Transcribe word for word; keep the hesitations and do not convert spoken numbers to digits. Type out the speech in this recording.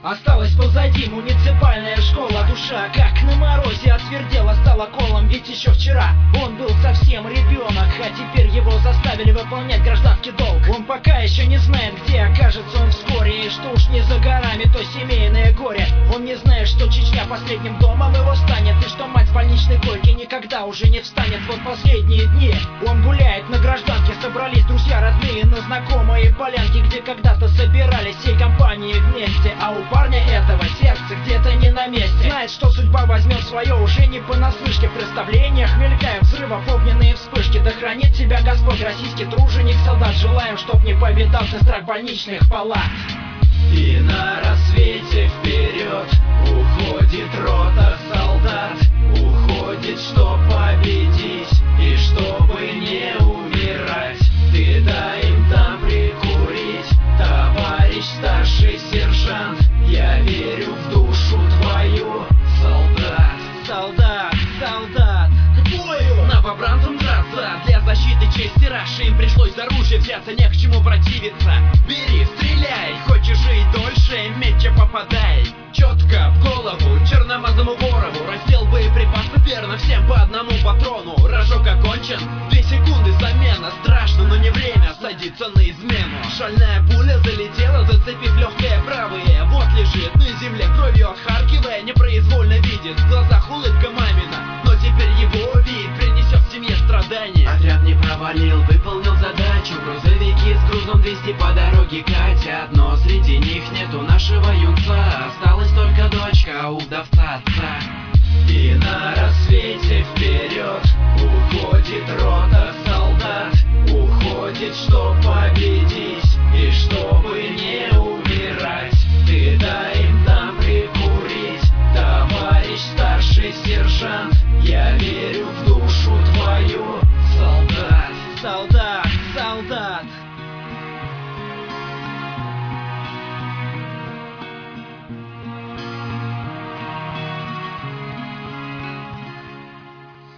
Осталась позади муниципальная школа. Душа, как на морозе, отвердела, стала колом. Ведь еще вчера он был совсем ребенок, а теперь его заставили выполнять гражданский долг. Он пока еще не знает, где окажется он вскоре, и что уж не за горами то семейное горе. Он не знает, что Чечня последним домом его станет, и что мать с больничной койки никогда уже не встанет. Вот последние дни он гуляет на гражданке. Собрались друзья родные на знакомые полянки, где когда-то собирались всей компанией вместе. А у парня этого сердце где-то не на месте. Знает, что судьба возьмет свое уже не понаслышке. В представлениях мелькают взрывов огненные вспышки. Да хранит тебя Господь, российский труженик, солдат. Желаем, чтоб не повидал ты страх больничных палат. И на рассвете вперед уходит рота солдат. Уходит, чтоб победить и чтобы не умирать. Ты дай им там прикурить, товарищ старший сержант. Я верю в душу твою, солдат. Солдат, солдат, к бою! Новобранцам драться для защиты чести Раши. Им пришлось за оружие взяться, не к чему противиться. Бери, стреляй, хочешь жить дольше, меча попадай четко в голову черномазому ворову. Раздел боеприпасов верно, всем по одному патрону. Рожок окончен, две секунды замена. Страшно, но не время садиться на измену. Шальная пуля залетела, зацепив легкое правое. Вот лежит на земле, кровью отхаркивая, непроизвольно видит в глазах улыбка мамина. Но теперь его вид принесет семье страдания. Отряд не провалил, выполнил задачу. Грузовики с грузом двести по дороге катят, но среди них нету нашего юнца. Осталась только дочка у вдовца отца. И на рассвете вперед уходит рота солдат. Уходит, чтоб победить и чтобы не умирать. Ты дай им там прикурить, товарищ старший сержант. Я верю